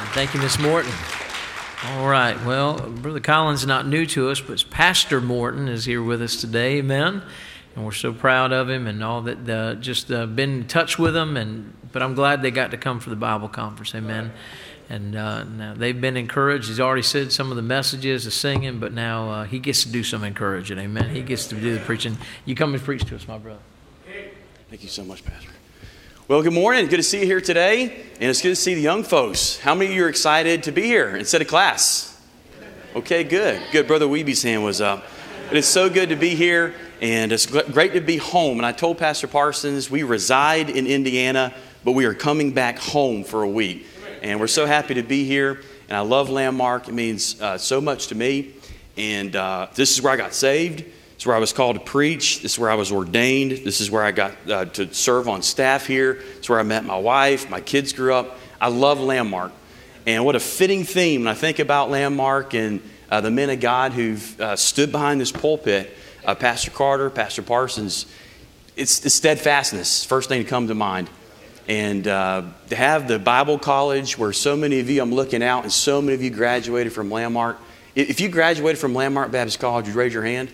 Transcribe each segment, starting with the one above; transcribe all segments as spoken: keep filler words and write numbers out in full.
Thank you, Miss Morton. All right. Well, Brother Collins is not new to us, but Pastor Morton is here with us today. Amen. And we're so proud of him and all that. Uh, just uh, been in touch with him, and but I'm glad they got to come for the Bible conference. Amen. And uh, now they've been encouraged. He's already said some of the messages, the singing, but now uh, he gets to do some encouraging. Amen. He gets to do the preaching. You come and preach to us, my brother. Thank you so much, Pastor. Well, good morning. Good to see you here today, and it's good to see the young folks. How many of you are excited to be here instead of class? Okay, good. Good. Brother Weeby's hand was up. But it's so good to be here, and it's great to be home. And I told Pastor Parsons, we reside in Indiana, but we are coming back home for a week. And we're so happy to be here, and I love Landmark. It means uh, so much to me. And uh, this is where I got saved. This is where I was called to preach. This is where I was ordained. This is where I got uh, to serve on staff here. It's where I met my wife. My kids grew up. I love Landmark. And what a fitting theme when I think about Landmark and uh, the men of God who've uh, stood behind this pulpit, uh, Pastor Carter, Pastor Parsons. It's the steadfastness, first thing to come to mind. And uh, to have the Bible college where so many of you, I'm looking out, and so many of you graduated from Landmark. If you graduated from Landmark Baptist College, would you raise your hand?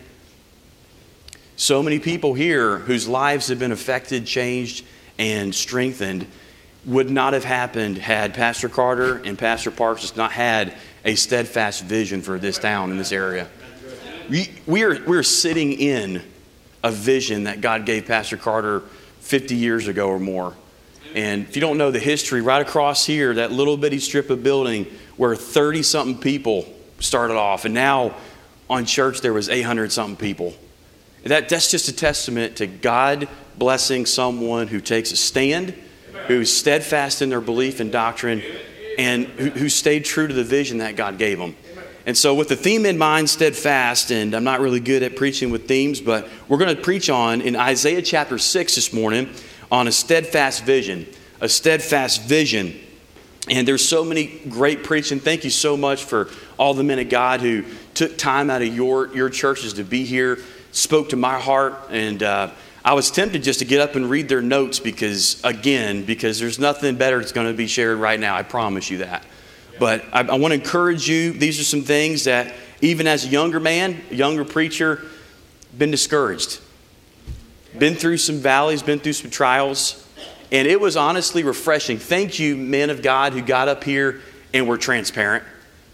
So many people here whose lives have been affected, changed, and strengthened would not have happened had Pastor Carter and Pastor Parsons not had a steadfast vision for this town in this area. We, we are we're sitting in a vision that God gave Pastor Carter fifty years ago or more. And if you don't know the history, right across here, that little bitty strip of building where thirty-something people started off, and now on church there was eight hundred something people. That, that's just a testament to God blessing someone who takes a stand, who's steadfast in their belief and doctrine, and who, who stayed true to the vision that God gave them. And so with the theme in mind, steadfast, and I'm not really good at preaching with themes, but we're going to preach on in Isaiah chapter six this morning on a steadfast vision, a steadfast vision. And there's so many great preaching. Thank you so much for all the men of God who took time out of your, your churches to be here, spoke to my heart, and uh, I was tempted just to get up and read their notes because, again, because there's nothing better that's going to be shared right now. I promise you that. But I, I want to encourage you. These are some things that, even as a younger man, a younger preacher, been discouraged. Been through some valleys, been through some trials, and it was honestly refreshing. Thank you, men of God, who got up here and were transparent.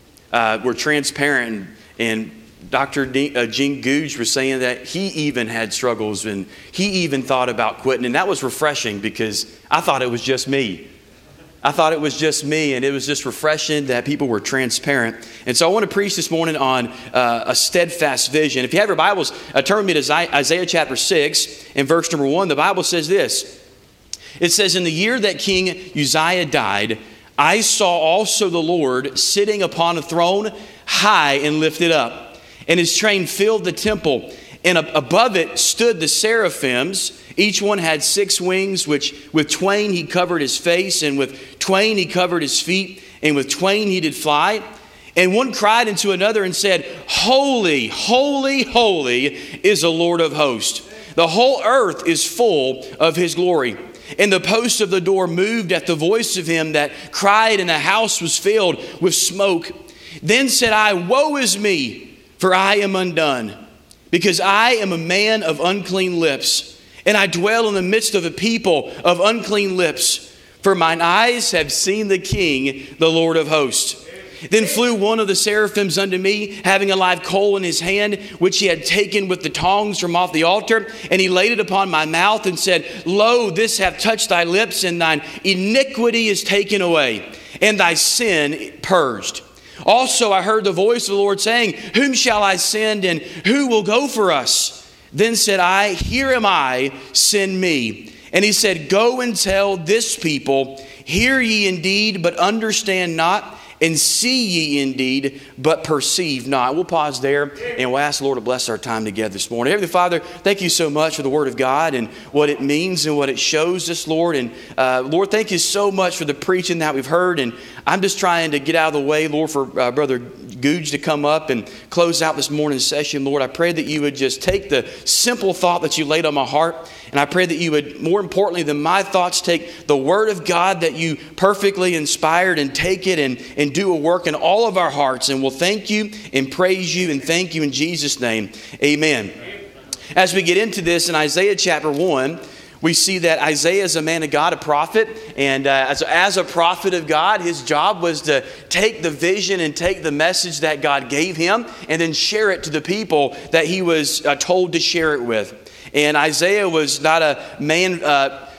Uh, we're transparent, and Doctor D, uh, Gene Googe was saying that he even had struggles and he even thought about quitting. And that was refreshing because I thought it was just me. I thought it was just me, and it was just refreshing that people were transparent. And so I want to preach this morning on uh, a steadfast vision. If you have your Bibles, uh, turn with me to Isaiah chapter six and verse number one. The Bible says this. It says, "In the year that King Uzziah died, I saw also the Lord sitting upon a throne high and lifted up. And his train filled the temple, and above it stood the seraphims. Each one had six wings, which with twain he covered his face, and with twain he covered his feet, and with twain he did fly. And one cried unto another and said, Holy, holy, holy is the Lord of hosts. The whole earth is full of his glory. And the posts of the door moved at the voice of him that cried, and the house was filled with smoke. Then said I, Woe is me! For I am undone, because I am a man of unclean lips, and I dwell in the midst of a people of unclean lips. For mine eyes have seen the King, the Lord of hosts. Then flew one of the seraphims unto me, having a live coal in his hand, which he had taken with the tongs from off the altar. And he laid it upon my mouth and said, Lo, this hath touched thy lips, and thine iniquity is taken away, and thy sin purged. Also I heard the voice of the Lord saying, Whom shall I send, and who will go for us? Then said I, Here am I, send me. And he said, Go and tell this people, Hear ye indeed, but understand not, and see ye indeed, but perceive not. We'll pause there, and we'll ask the Lord to bless our time together this morning. Heavenly Father, thank you so much for the Word of God and what it means and what it shows us, Lord. And uh, Lord, thank you so much for the preaching that we've heard. And I'm just trying to get out of the way, Lord, for uh, Brother Googe to come up and close out this morning's session. Lord, I pray that you would just take the simple thought that you laid on my heart And I pray that you would, more importantly than my thoughts, take the Word of God that you perfectly inspired and take it and, and do a work in all of our hearts. And we'll thank you and praise you and thank you in Jesus' name. Amen. As we get into this in Isaiah chapter one, we see that Isaiah is a man of God, a prophet. And uh, as, as a prophet of God, his job was to take the vision and take the message that God gave him and then share it to the people that he was uh, told to share it with. And Isaiah was not a man uh,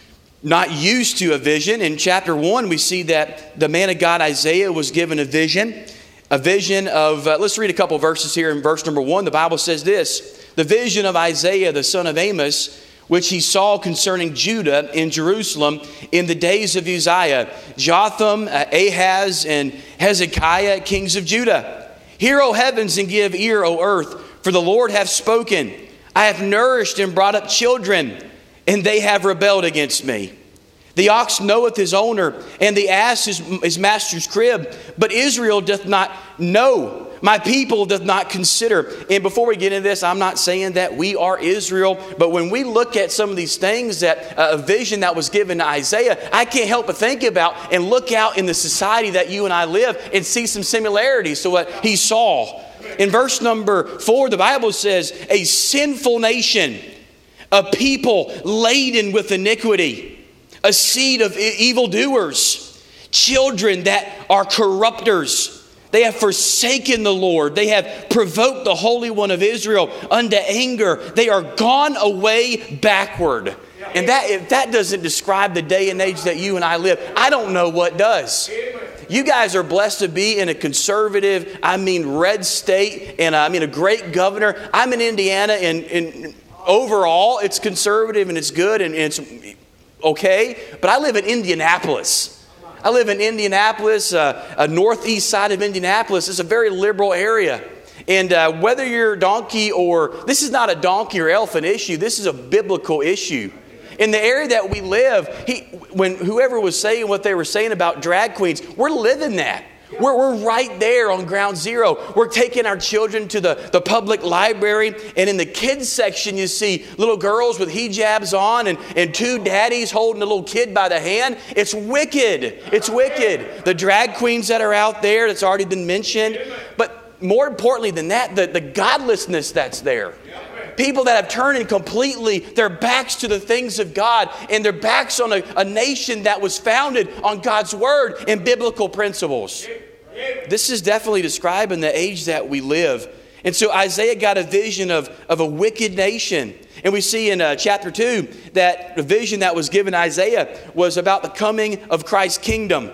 not used to a vision. In chapter one, we see that the man of God, Isaiah, was given a vision. A vision of, uh, let's read a couple verses here. In verse number one, the Bible says this: the vision of Isaiah, the son of Amos, which he saw concerning Judah in Jerusalem in the days of Uzziah, Jotham, uh, Ahaz, and Hezekiah, kings of Judah. Hear, O heavens, and give ear, O earth, for the Lord hath spoken. I have nourished and brought up children, and they have rebelled against me. The ox knoweth his owner, and the ass his, his master's crib, but Israel doth not know. My people doth not consider. And before we get into this, I'm not saying that we are Israel, but when we look at some of these things, that uh, a vision that was given to Isaiah, I can't help but think about and look out in the society that you and I live and see some similarities to what he saw. In verse number four, the Bible says, a sinful nation, a people laden with iniquity, a seed of evildoers, children that are corrupters. They have forsaken the Lord. They have provoked the Holy One of Israel unto anger. They are gone away backward. And that, if that doesn't describe the day and age that you and I live, I don't know what does. You guys are blessed to be in a conservative, I mean red state, and I mean a great governor. I'm in Indiana, and, and overall it's conservative and it's good and, and it's okay. But I live in Indianapolis. I live in Indianapolis, uh, a northeast side of Indianapolis. It's a very liberal area. And uh, whether you're a donkey or, this is not a donkey or elephant issue. This is a biblical issue. In the area that we live, he, when whoever was saying what they were saying about drag queens, we're living that. We're, we're right there on ground zero. We're taking our children to the, the public library. And in the kids section, you see little girls with hijabs on and, and two daddies holding a little kid by the hand. It's wicked. It's wicked. The drag queens that are out there, that's already been mentioned. But more importantly than that, the, the godlessness that's there. People that have turned and completely their backs to the things of God and their backs on a, a nation that was founded on God's word and biblical principles. This is definitely describing the age that we live. And so Isaiah got a vision of, of a wicked nation. And we see in uh, chapter two that the vision that was given to Isaiah was about the coming of Christ's kingdom.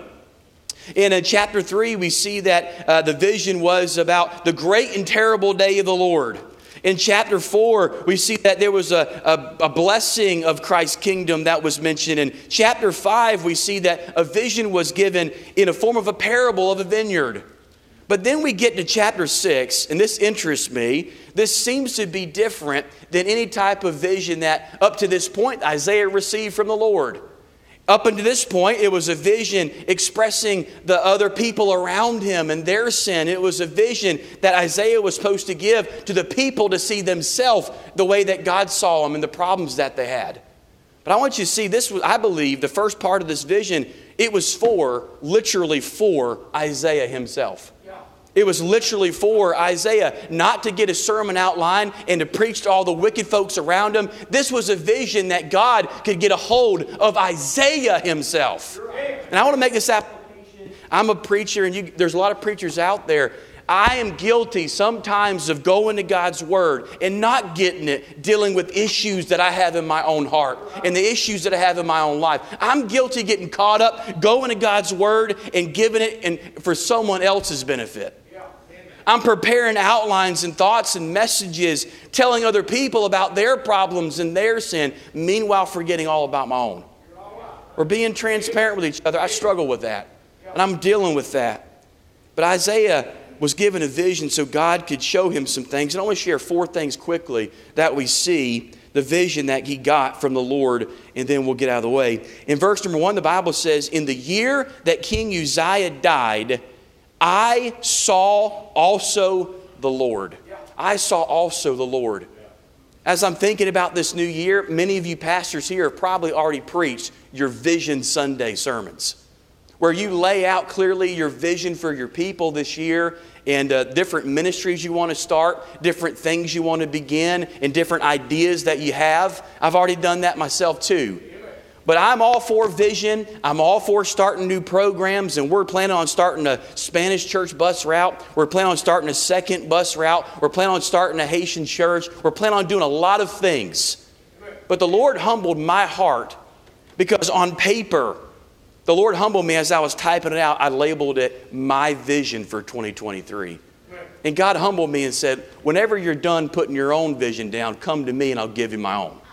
And in chapter three, we see that uh, the vision was about the great and terrible day of the Lord. In chapter four, we see that there was a, a, a blessing of Christ's kingdom that was mentioned. In chapter five, we see that a vision was given in a form of a parable of a vineyard. But then we get to chapter six, and this interests me. This seems to be different than any type of vision that up to this point Isaiah received from the Lord. Up until this point, it was a vision expressing the other people around him and their sin. It was a vision that Isaiah was supposed to give to the people to see themselves the way that God saw them and the problems that they had. But I want you to see, this was, I believe, the first part of this vision, it was for, literally for Isaiah himself. It was literally for Isaiah, not to get a sermon outline and to preach to all the wicked folks around him. This was a vision that God could get a hold of Isaiah himself. And I want to make this application. I'm a preacher, and you, there's a lot of preachers out there. I am guilty sometimes of going to God's Word and not getting it, dealing with issues that I have in my own heart and the issues that I have in my own life. I'm guilty of getting caught up, going to God's Word and giving it in, for someone else's benefit. I'm preparing outlines and thoughts and messages, telling other people about their problems and their sin, meanwhile forgetting all about my own. We're being transparent with each other. I struggle with that, and I'm dealing with that. But Isaiah was given a vision so God could show him some things. And I want to share four things quickly that we see the vision that he got from the Lord, and then we'll get out of the way. In verse number one, the Bible says, in the year that King Uzziah died, I saw also the Lord. I saw also the Lord. As I'm thinking about this new year, many of you pastors here have probably already preached your Vision Sunday sermons, where you lay out clearly your vision for your people this year and uh, different ministries you want to start, different things you want to begin, and different ideas that you have. I've already done that myself too. But I'm all for vision. I'm all for starting new programs, and we're planning on starting a Spanish church bus route. We're planning on starting a second bus route. We're planning on starting a Haitian church. We're planning on doing a lot of things. But the Lord humbled my heart because on paper, the Lord humbled me as I was typing it out. I labeled it my vision for twenty twenty-three. And God humbled me and said, whenever you're done putting your own vision down, come to me and I'll give you my own.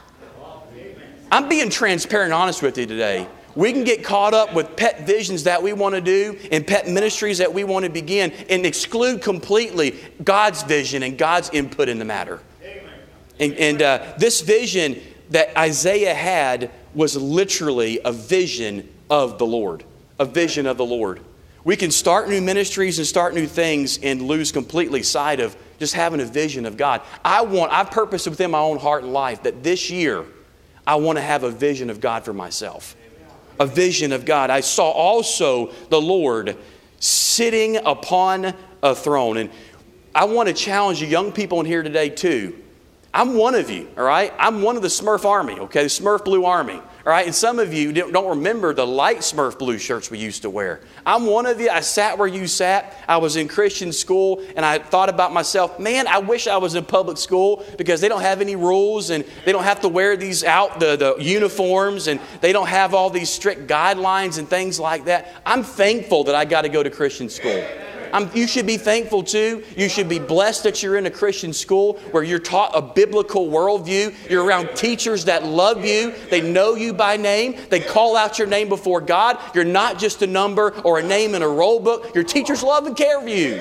I'm being transparent and honest with you today. We can get caught up with pet visions that we want to do and pet ministries that we want to begin and exclude completely God's vision and God's input in the matter. And, and uh, this vision that Isaiah had was literally a vision of the Lord. A vision of the Lord. We can start new ministries and start new things and lose completely sight of just having a vision of God. I want, I've purposed within my own heart and life that this year, I want to have a vision of God for myself. A vision of God. I saw also the Lord sitting upon a throne. And I want to challenge you young people in here today too. I'm one of you, all right? I'm one of the Smurf Army, okay? The Smurf Blue Army, all right? And some of you don't remember the light Smurf Blue shirts we used to wear. I'm one of you. I sat where you sat. I was in Christian school, and I thought about myself, man, I wish I was in public school because they don't have any rules, and they don't have to wear these out, the, the uniforms, and they don't have all these strict guidelines and things like that. I'm thankful that I got to go to Christian school. I'm, you should be thankful too. You should be blessed that you're in a Christian school where you're taught a biblical worldview. You're around teachers that love you. They know you by name. They call out your name before God. You're not just a number or a name in a roll book. Your teachers love and care for you.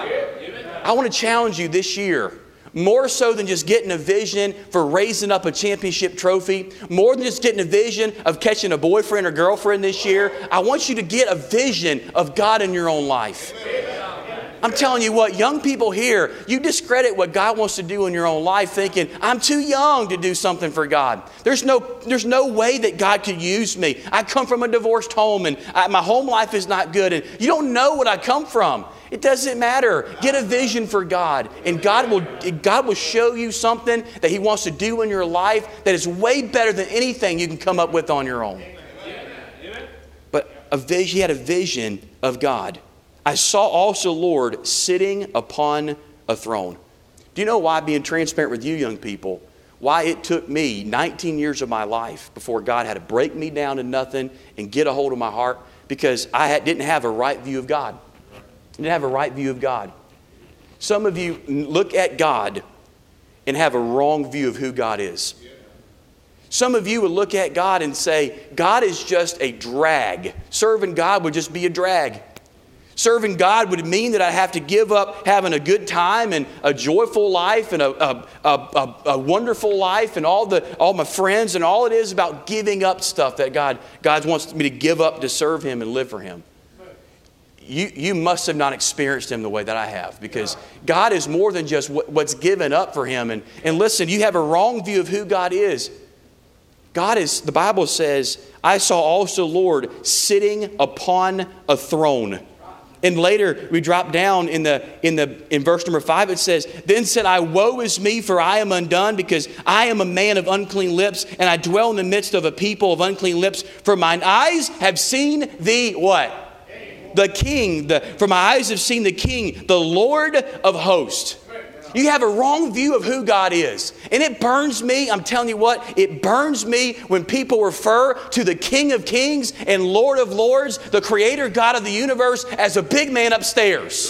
I want to challenge you this year. More so than just getting a vision for raising up a championship trophy, more than just getting a vision of catching a boyfriend or girlfriend this year, I want you to get a vision of God in your own life. I'm telling you what, young people here, you discredit what God wants to do in your own life thinking, I'm too young to do something for God. There's no, there's no way that God could use me. I come from a divorced home and I, my home life is not good. And you don't know what I come from. It doesn't matter. Get a vision for God, and God will, God will show you something that He wants to do in your life that is way better than anything you can come up with on your own. But a vision, he had a vision of God. I saw also Lord sitting upon a throne. Do you know why, being transparent with you young people, why it took me nineteen years of my life before God had to break me down to nothing and get a hold of my heart? Because I had, didn't have a right view of God. I didn't have a right view of God. Some of you look at God and have a wrong view of who God is. Some of you would look at God and say, God is just a drag. Serving God would just be a drag. Serving God would mean that I have to give up having a good time and a joyful life and a, a, a, a wonderful life and all the all my friends, and all it is about giving up stuff that God, God wants me to give up to serve Him and live for Him. You, you must have not experienced Him the way that I have, because God is more than just what, what's given up for Him. And, and listen, you have a wrong view of who God is. God is, the Bible says, I saw also Lord sitting upon a throne. And later we drop down in the in the in verse number five, it says, Then said I, woe is me, for I am undone, because I am a man of unclean lips, and I dwell in the midst of a people of unclean lips. For mine eyes have seen the what? The King. The, for my eyes have seen the King, the Lord of hosts. You have a wrong view of who God is. And it burns me, I'm telling you what, it burns me when people refer to the King of Kings and Lord of Lords, the Creator God of the universe, as a big man upstairs.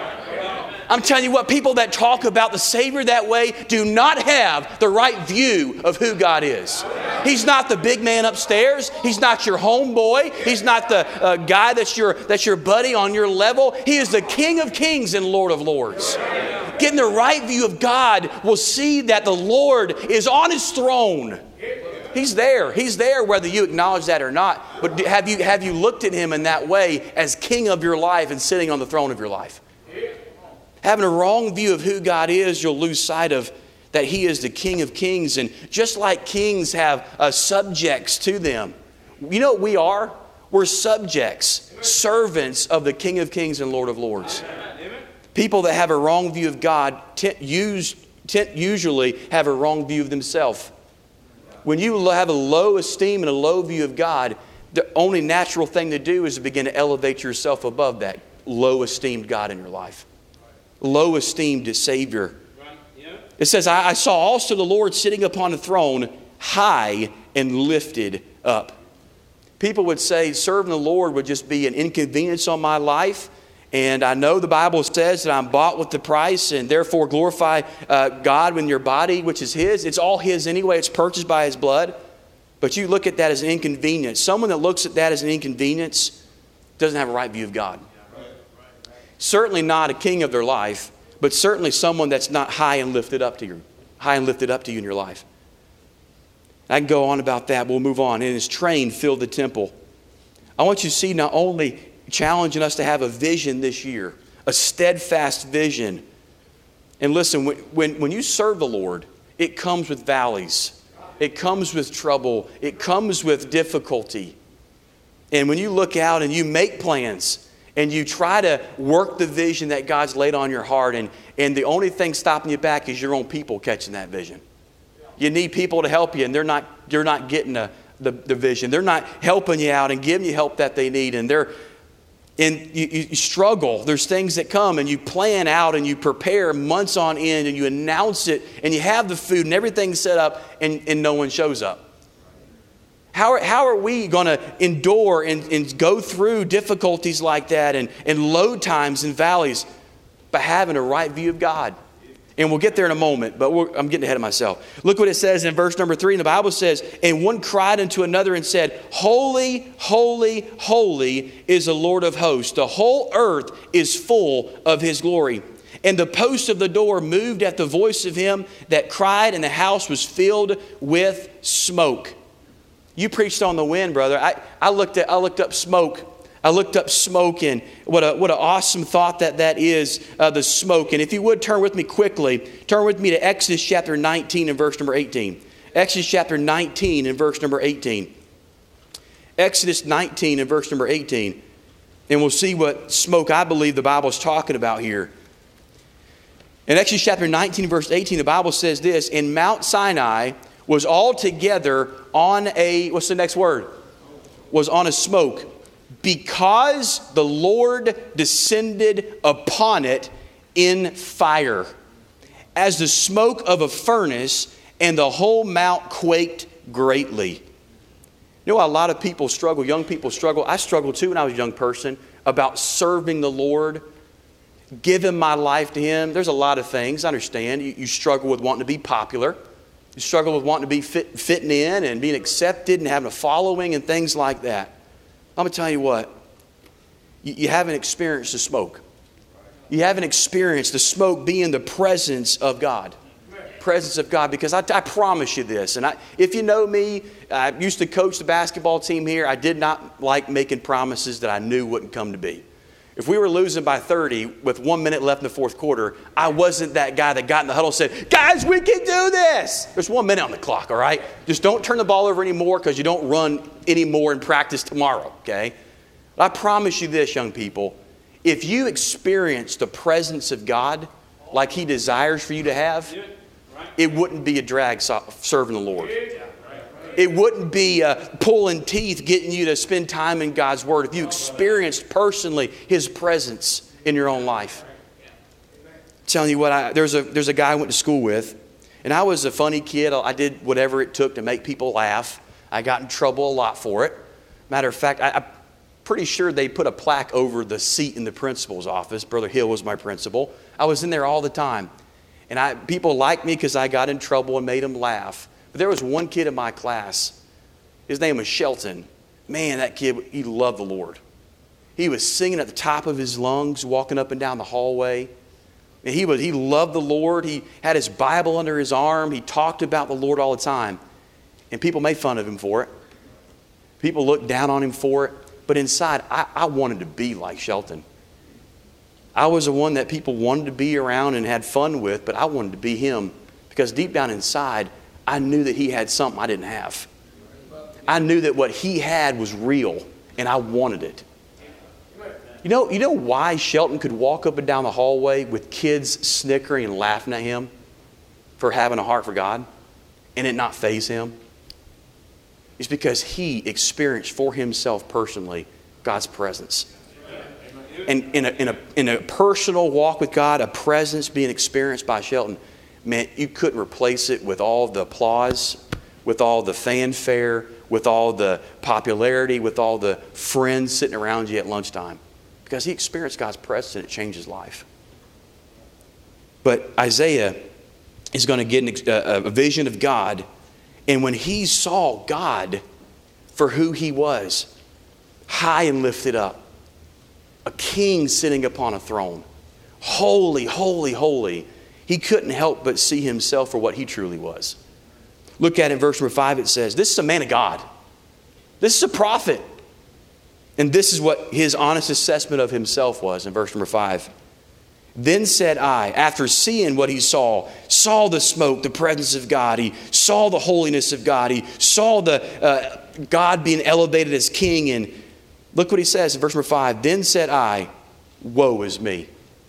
I'm telling you what, people that talk about the Savior that way do not have the right view of who God is. He's not the big man upstairs. He's not your homeboy. He's not the uh, guy that's your, that's your buddy on your level. He is the King of Kings and Lord of Lords. Getting the right view of God will see that the Lord is on His throne. He's there. He's there whether you acknowledge that or not. But have you, have you looked at Him in that way as King of your life and sitting on the throne of your life? Having a wrong view of who God is, you'll lose sight of that he is the King of Kings. And just like kings have uh, subjects to them, you know what we are? We're subjects, servants of the King of Kings and Lord of Lords. People that have a wrong view of God t- use, t- usually have a wrong view of themselves. When you have a low esteem and a low view of God, the only natural thing to do is to begin to elevate yourself above that low esteemed God in your life. Low esteemed Savior. It says, I, I saw also the Lord sitting upon a throne, high and lifted up. People would say serving the Lord would just be an inconvenience on my life. And I know the Bible says that I'm bought with the price and therefore glorify uh, God in your body, which is His. It's all His anyway. It's purchased by His blood. But you look at that as an inconvenience. Someone that looks at that as an inconvenience doesn't have a right view of God. Certainly not a king of their life, but certainly someone that's not high and lifted up to you, high and lifted up to you in your life. I can go on about that. We'll move on. And His train filled the temple. I want you to see not only challenging us to have a vision this year, a steadfast vision. And listen, when, when, when you serve the Lord, it comes with valleys. It comes with trouble. It comes with difficulty. And when you look out and you make plans and you try to work the vision that God's laid on your heart, and, and the only thing stopping you back is your own people catching that vision. You need people to help you, and they're not, you're not getting a, the, the vision. They're not helping you out and giving you help that they need. And they're And you, you struggle. There's things that come, and you plan out and you prepare months on end, and you announce it, and you have the food and everything set up, and, and no one shows up. How are, how are we going to endure and, and go through difficulties like that and, and low times and valleys by having a right view of God? And we'll get there in a moment, but we're, I'm getting ahead of myself. Look what it says in verse number three. And the Bible says, and one cried unto another and said, Holy, holy, holy is the Lord of hosts. The whole earth is full of His glory. And the post of the door moved at the voice of him that cried, and the house was filled with smoke. You preached on the wind, brother. I, I looked at I looked up smoke. I looked up smoke, and what a what an awesome thought that that is, uh, the smoke. And if you would turn with me quickly, turn with me to Exodus chapter nineteen and verse number eighteen. Exodus chapter nineteen and verse number eighteen. Exodus nineteen and verse number eighteen. And we'll see what smoke I believe the Bible is talking about here. In Exodus chapter nineteen, verse eighteen, the Bible says this, and Mount Sinai was altogether on a, what's the next word? Was on a smoke, because the Lord descended upon it in fire, as the smoke of a furnace, and the whole mount quaked greatly. You know, a lot of people struggle, young people struggle. I struggled too when I was a young person about serving the Lord, giving my life to Him. There's a lot of things, I understand. You, you struggle with wanting to be popular. You struggle with wanting to be fit, fitting in and being accepted and having a following and things like that. I'm going to tell you what, you, you haven't experienced the smoke. You haven't experienced the smoke being the presence of God. Presence of God, because I, I promise you this, and I, if you know me, I used to coach the basketball team here. I did not like making promises that I knew wouldn't come to be. If we were losing by thirty with one minute left in the fourth quarter, I wasn't that guy that got in the huddle and said, guys, we can do this. There's one minute on the clock, all right? Just don't turn the ball over anymore because you don't run anymore in practice tomorrow, okay? But I promise you this, young people, if you experience the presence of God like He desires for you to have, it wouldn't be a drag serving the Lord. It wouldn't be uh, pulling teeth getting you to spend time in God's Word if you experienced personally His presence in your own life. I'm telling you what, I, there's a there's a guy I went to school with, and I was a funny kid. I did whatever it took to make people laugh. I got in trouble a lot for it. Matter of fact, I, I'm pretty sure they put a plaque over the seat in the principal's office. Brother Hill was my principal. I was in there all the time. And I, people liked me because I got in trouble and made them laugh. But there was one kid in my class. His name was Shelton. Man, that kid, he loved the Lord. He was singing at the top of his lungs, walking up and down the hallway. And he, was, he loved the Lord. He had his Bible under his arm. He talked about the Lord all the time. And people made fun of him for it. People looked down on him for it. But inside, I, I wanted to be like Shelton. I was the one that people wanted to be around and had fun with, but I wanted to be him. Because deep down inside, I knew that he had something I didn't have. I knew that what he had was real, and I wanted it. You know, you know why Shelton could walk up and down the hallway with kids snickering and laughing at him for having a heart for God and it not faze him? It's because he experienced for himself personally God's presence. And in a, in a, in a personal walk with God, a presence being experienced by Shelton, man, you couldn't replace it with all the applause, with all the fanfare, with all the popularity, with all the friends sitting around you at lunchtime. Because he experienced God's presence and it changed his life. But Isaiah is going to get a, a vision of God. And when he saw God for who he was, high and lifted up, a king sitting upon a throne, holy, holy, holy, he couldn't help but see himself for what he truly was. Look at it in verse number five, it says, this is a man of God. This is a prophet. And this is what his honest assessment of himself was in verse number five. Then said I, after seeing what he saw, saw the smoke, the presence of God. He saw the holiness of God. He saw the uh, God being elevated as king. And look what he says in verse number five. Then said I, woe is me,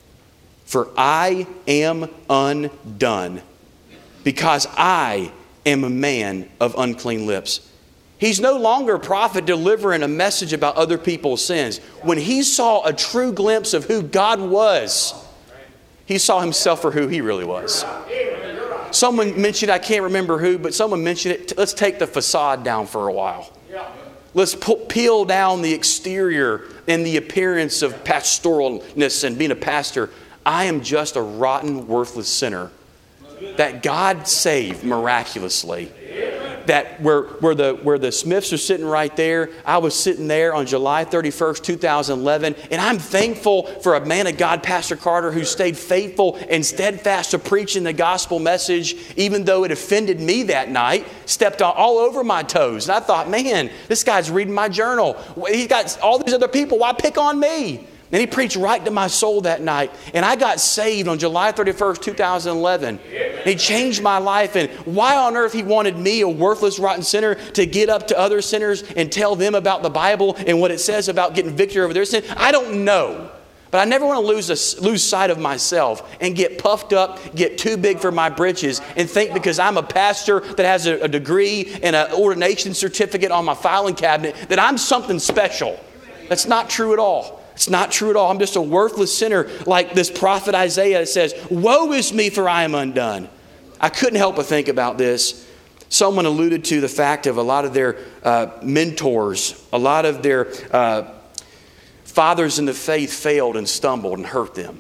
for I am undone, because I am a man of unclean lips. He's no longer a prophet delivering a message about other people's sins. When he saw a true glimpse of who God was, he saw himself for who he really was. Someone mentioned, I can't remember who, but someone mentioned it. Let's take the facade down for a while. Let's peel down the exterior and the appearance of pastoralness and being a pastor. I am just a rotten, worthless sinner that God saved miraculously. That where, where, the, where the Smiths are sitting right there, I was sitting there on July thirty-first, two thousand eleven, and I'm thankful for a man of God, Pastor Carter, who stayed faithful and steadfast to preaching the gospel message, even though it offended me that night, stepped all over my toes. And I thought, man, this guy's reading my journal. He's got all these other people. Why pick on me? And he preached right to my soul that night. And I got saved on July thirty-first, two thousand eleven. And he changed my life. And why on earth he wanted me, a worthless, rotten sinner, to get up to other sinners and tell them about the Bible and what it says about getting victory over their sin, I don't know. But I never want to lose a, lose sight of myself and get puffed up, get too big for my britches, and think because I'm a pastor that has a, a degree and an ordination certificate on my filing cabinet that I'm something special. That's not true at all. It's not true at all. I'm just a worthless sinner like this prophet Isaiah that says, woe is me, for I am undone. I couldn't help but think about this. Someone alluded to the fact of a lot of their uh, mentors, a lot of their uh, fathers in the faith failed and stumbled and hurt them.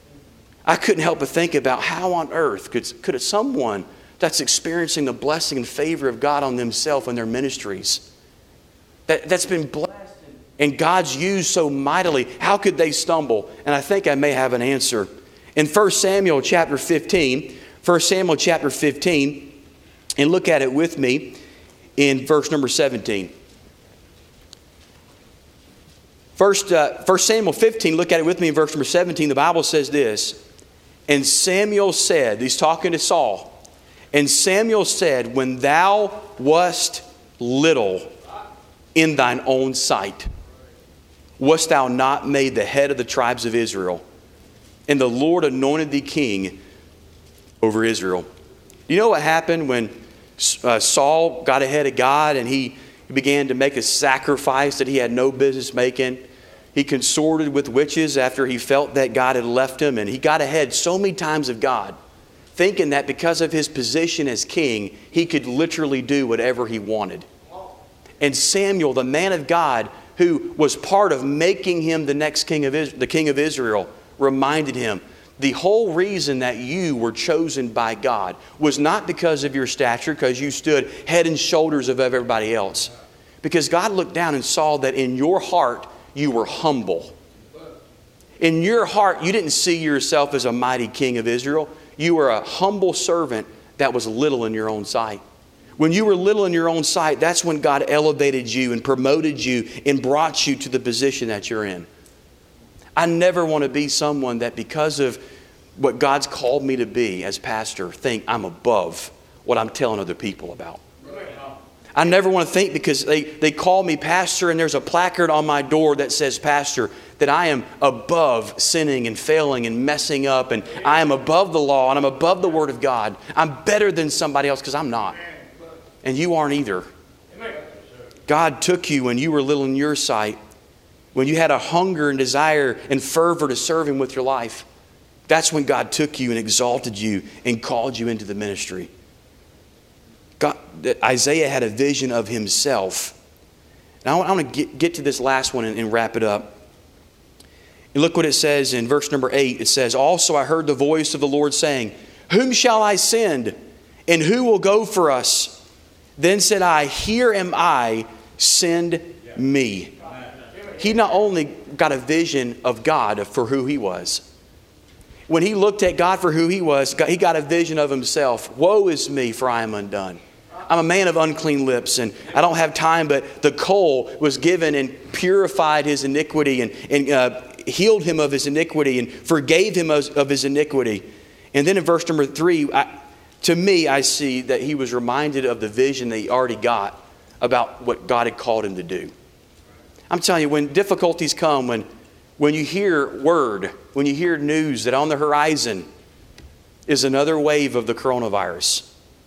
I couldn't help but think about how on earth could, could someone that's experiencing the blessing and favor of God on themselves and their ministries, that, that's been blessed and God's used so mightily, how could they stumble? And I think I may have an answer. In First Samuel chapter fifteen, First Samuel chapter fifteen, and look at it with me in verse number seventeen. First, uh, First Samuel fifteen, look at it with me in verse number seventeen. The Bible says this, and Samuel said, he's talking to Saul, and Samuel said, when thou wast little in thine own sight, wast thou not made the head of the tribes of Israel? And the Lord anointed thee king over Israel. You know what happened when uh, Saul got ahead of God and he began to make a sacrifice that he had no business making? He consorted with witches after he felt that God had left him, and he got ahead so many times of God, thinking that because of his position as king, he could literally do whatever he wanted. And Samuel, the man of God, who was part of making him the next king of Israel, the king of Israel, reminded him, the whole reason that you were chosen by God was not because of your stature, because you stood head and shoulders above everybody else. Because God looked down and saw that in your heart, you were humble. In your heart, you didn't see yourself as a mighty king of Israel. You were a humble servant that was little in your own sight. When you were little in your own sight, that's when God elevated you and promoted you and brought you to the position that you're in. I never want to be someone that because of what God's called me to be as pastor think I'm above what I'm telling other people about. I never want to think because they, they call me pastor and there's a placard on my door that says pastor, that I am above sinning and failing and messing up, and I am above the law and I'm above the Word of God. I'm better than somebody else, because I'm not. And you aren't either. God took you when you were little in your sight, when you had a hunger and desire and fervor to serve Him with your life. That's when God took you and exalted you and called you into the ministry. God, Isaiah had a vision of himself. Now I want to get, get to this last one and, and wrap it up. And look what it says in verse number eight. It says, "Also I heard the voice of the Lord saying, Whom shall I send? And who will go for us? Then said I, Here am I, send me." He not only got a vision of God for who He was. When he looked at God for who He was, he got a vision of himself. Woe is me, for I am undone. I'm a man of unclean lips, and I don't have time, but the coal was given and purified his iniquity and, and uh, healed him of his iniquity and forgave him of, of his iniquity. And then in verse number three, I, to me, I see that he was reminded of the vision that he already got about what God had called him to do. I'm telling you, when difficulties come, when When you hear word, when you hear news that on the horizon is another wave of the coronavirus.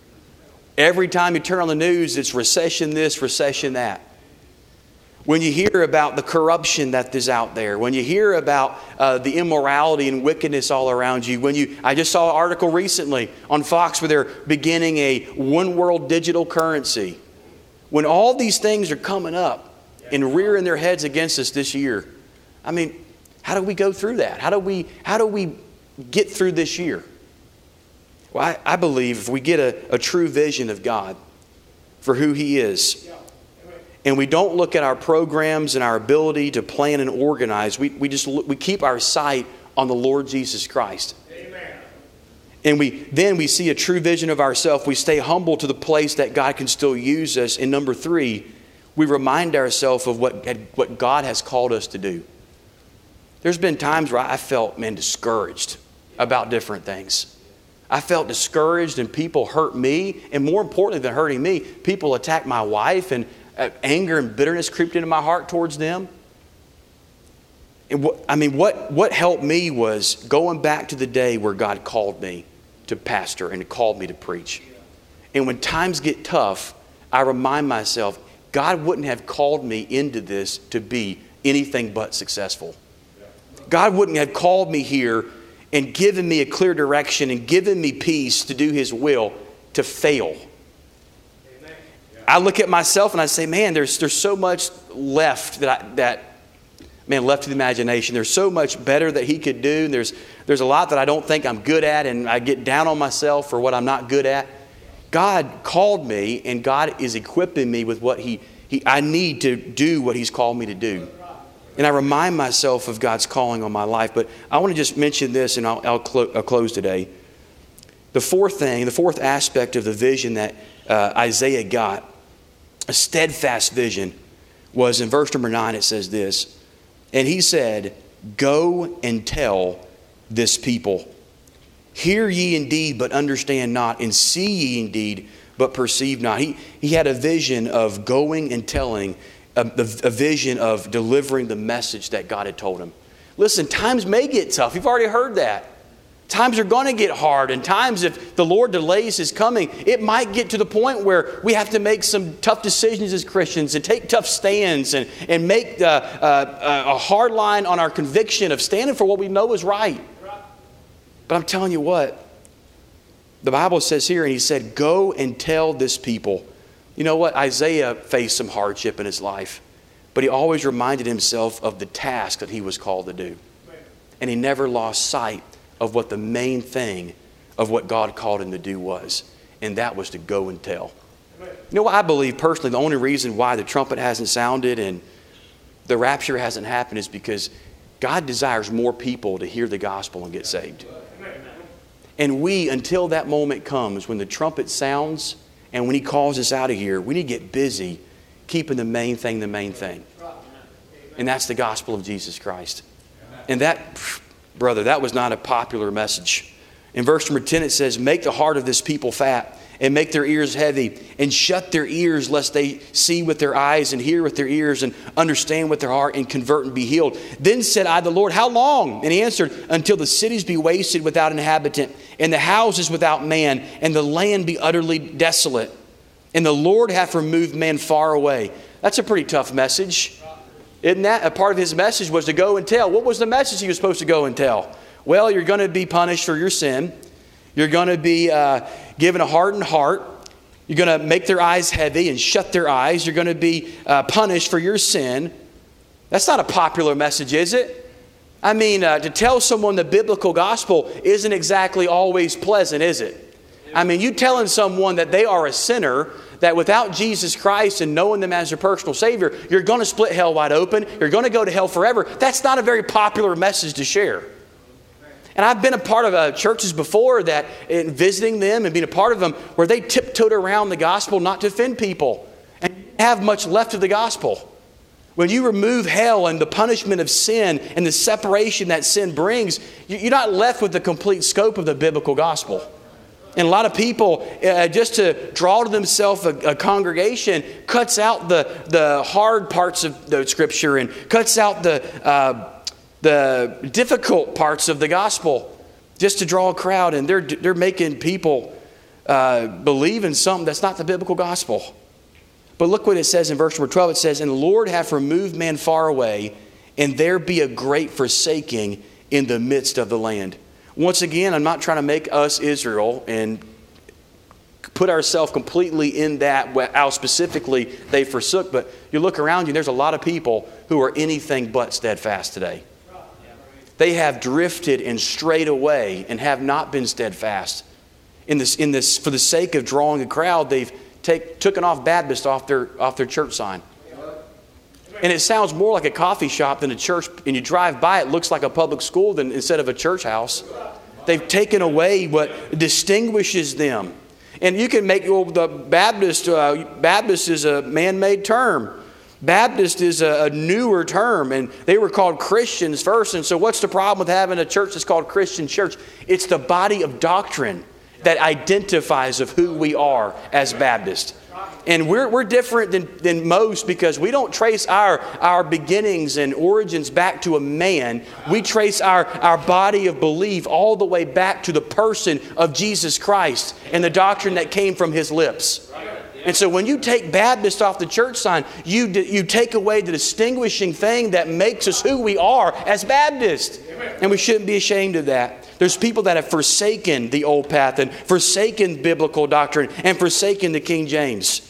Every time you turn on the news, it's recession this, recession that. When you hear about the corruption that is out there, when you hear about uh, the immorality and wickedness all around you, when you, I just saw an article recently on Fox where they're beginning a one world digital currency. When all these things are coming up and rearing their heads against us this year, I mean, how do we go through that? How do we, how do we get through this year? Well, I, I believe if we get a, a true vision of God for who He is, and we don't look at our programs and our ability to plan and organize, we, we just look, we keep our sight on the Lord Jesus Christ. Amen. And we then we see a true vision of ourselves. We stay humble to the place that God can still use us. And number three, we remind ourselves of what, what God has called us to do. There's been times where I felt, man, discouraged about different things. I felt discouraged and people hurt me. And more importantly than hurting me, people attacked my wife, and uh, anger and bitterness creeped into my heart towards them. And what, I mean, what, what helped me was going back to the day where God called me to pastor and called me to preach. And when times get tough, I remind myself, God wouldn't have called me into this to be anything but successful. God wouldn't have called me here and given me a clear direction and given me peace to do His will to fail. Amen. I look at myself and I say, man, there's there's so much left that I, that man left to the imagination. There's so much better that He could do. And there's there's a lot that I don't think I'm good at, and I get down on myself for what I'm not good at. God called me, and God is equipping me with what He He I need to do what He's called me to do. And I remind myself of God's calling on my life. But I want to just mention this, and I'll, I'll, clo- I'll close today. The fourth thing, the fourth aspect of the vision that uh, Isaiah got, a steadfast vision, was in verse number nine. It says this, and he said, "Go and tell this people, hear ye indeed, but understand not, and see ye indeed, but perceive not." He, he had a vision of going and telling, A, a vision of delivering the message that God had told him. Listen, times may get tough. You've already heard that. Times are going to get hard. And times, if the Lord delays His coming, it might get to the point where we have to make some tough decisions as Christians and take tough stands and, and make uh, uh, a hard line on our conviction of standing for what we know is right. But I'm telling you what, the Bible says here, and He said, "Go and tell this people." You know what? Isaiah faced some hardship in his life, but he always reminded himself of the task that he was called to do. And he never lost sight of what the main thing of what God called him to do was, and that was to go and tell. You know what? I believe personally the only reason why the trumpet hasn't sounded and the rapture hasn't happened is because God desires more people to hear the gospel and get saved. And we, until that moment comes when the trumpet sounds, and when He calls us out of here, we need to get busy keeping the main thing the main thing. And that's the gospel of Jesus Christ. And that, Brother, that was not a popular message. In verse number ten, it says, make the heart of this people fat, and make their ears heavy, and shut their ears lest they see with their eyes and hear with their ears and understand with their heart and convert and be healed. Then said I, the Lord, how long? And he answered, until the cities be wasted without inhabitant, and the houses without man, and the land be utterly desolate. And the Lord hath removed man far away. That's a pretty tough message. Isn't that? A part of his message was to go and tell. What was the message he was supposed to go and tell? Well, you're going to be punished for your sin. You're going to be uh, given a hardened heart. You're going to make their eyes heavy and shut their eyes. You're going to be uh, punished for your sin. That's not a popular message, is it? I mean, uh, to tell someone the biblical gospel isn't exactly always pleasant, is it? I mean, you telling someone that they are a sinner, that without Jesus Christ and knowing them as your personal Savior, you're going to split hell wide open. You're going to go to hell forever. That's not a very popular message to share. And I've been a part of uh, churches before that, in visiting them and being a part of them, where they tiptoed around the gospel not to offend people and have much left of the gospel. When you remove hell and the punishment of sin and the separation that sin brings, you're not left with the complete scope of the biblical gospel. And a lot of people, uh, just to draw to themselves a, a congregation, cuts out the, the hard parts of the Scripture and cuts out the, uh, the difficult parts of the gospel just to draw a crowd. And they're, they're making people uh, believe in something that's not the biblical gospel. But look what it says in verse number twelve. It says, and the Lord hath removed man far away, and there be a great forsaking in the midst of the land. Once again, I'm not trying to make us Israel and put ourselves completely in that, how specifically they forsook. But you look around you, there's a lot of people who are anything but steadfast today. They have drifted and strayed away and have not been steadfast. In this, in this, for the sake of drawing a crowd, they've take, taken off Baptist off their, off their church sign. And it sounds more like a coffee shop than a church. And you drive by, it looks like a public school than instead of a church house. They've taken away what distinguishes them. And you can make, well, the Baptist, uh, Baptist is a man-made term. Baptist is a, a newer term, and they were called Christians first. And so what's the problem with having a church that's called Christian church? It's the body of doctrine that identifies of who we are as Baptists. And we're, we're different than, than most because we don't trace our, our beginnings and origins back to a man. We trace our, our body of belief all the way back to the person of Jesus Christ and the doctrine that came from His lips. And so when you take Baptist off the church sign, you, you take away the distinguishing thing that makes us who we are as Baptists. And we shouldn't be ashamed of that. There's people that have forsaken the old path and forsaken biblical doctrine and forsaken the King James.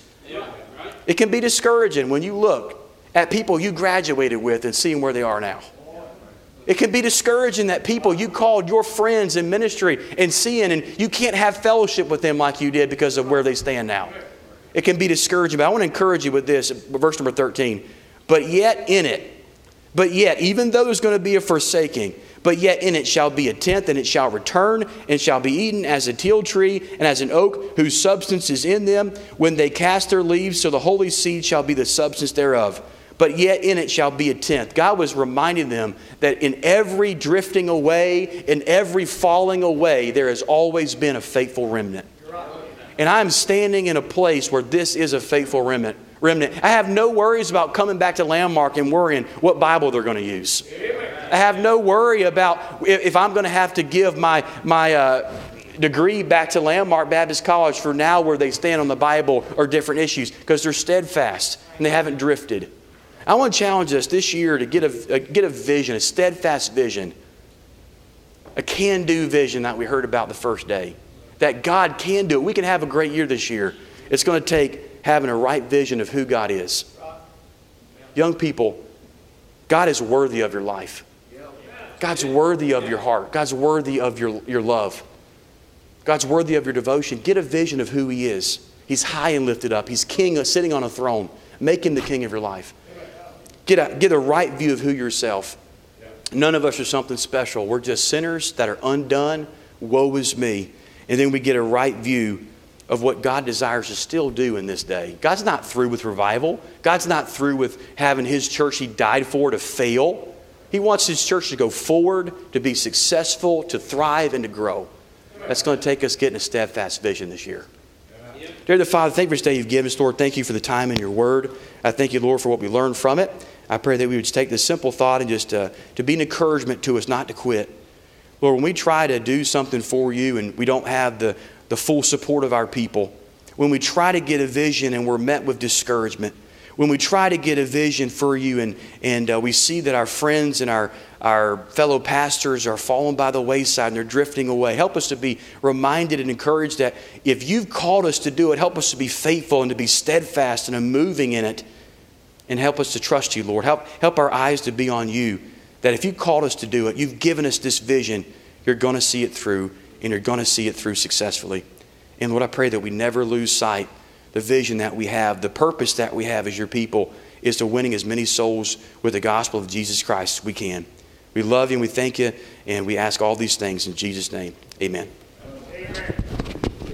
It can be discouraging when you look at people you graduated with and seeing where they are now. It can be discouraging that people you called your friends in ministry and seeing, and you can't have fellowship with them like you did because of where they stand now. It can be discouraging, but I want to encourage you with this, verse number thirteen. But yet in it, but yet, even though there's going to be a forsaking, but yet in it shall be a tenth, and it shall return, and shall be eaten as a teal tree, and as an oak, whose substance is in them, when they cast their leaves, so the holy seed shall be the substance thereof. But yet in it shall be a tenth. God was reminding them that in every drifting away, in every falling away, there has always been a faithful remnant. And I'm standing in a place where this is a faithful remnant. remnant. I have no worries about coming back to Landmark and worrying what Bible they're going to use. I have no worry about if I'm going to have to give my, my uh, degree back to Landmark Baptist College for now where they stand on the Bible or different issues, because they're steadfast and they haven't drifted. I want to challenge us this year to get a, a, get a vision, a steadfast vision, a can-do vision that we heard about the first day. That God can do it. We can have a great year this year. It's going to take having a right vision of who God is. Young people, God is worthy of your life. God's worthy of your heart. God's worthy of your, your love. God's worthy of your devotion. Get a vision of who He is. He's high and lifted up. He's king, sitting on a throne. Make Him the king of your life. Get a, get a right view of who yourself. None of us are something special. We're just sinners that are undone. Woe is me. And then we get a right view of what God desires to still do in this day. God's not through with revival. God's not through with having His church He died for to fail. He wants His church to go forward, to be successful, to thrive, and to grow. That's going to take us getting a steadfast vision this year. Dear the Father, thank you for this day you've given us, Lord. Thank you for the time in your word. I thank you, Lord, for what we learned from it. I pray that we would take this simple thought and just uh, to be an encouragement to us not to quit. Lord, when we try to do something for you and we don't have the, the full support of our people, when we try to get a vision and we're met with discouragement, when we try to get a vision for you and, and uh, we see that our friends and our, our fellow pastors are falling by the wayside and they're drifting away, help us to be reminded and encouraged that if you've called us to do it, help us to be faithful and to be steadfast and moving in it, and help us to trust you, Lord. Help, help our eyes to be on you, that if you called us to do it, you've given us this vision, you're going to see it through, and you're going to see it through successfully. And Lord, I pray that we never lose sight the vision that we have, the purpose that we have as your people is to winning as many souls with the gospel of Jesus Christ as we can. We love you and we thank you, and we ask all these things in Jesus' name. Amen. Amen.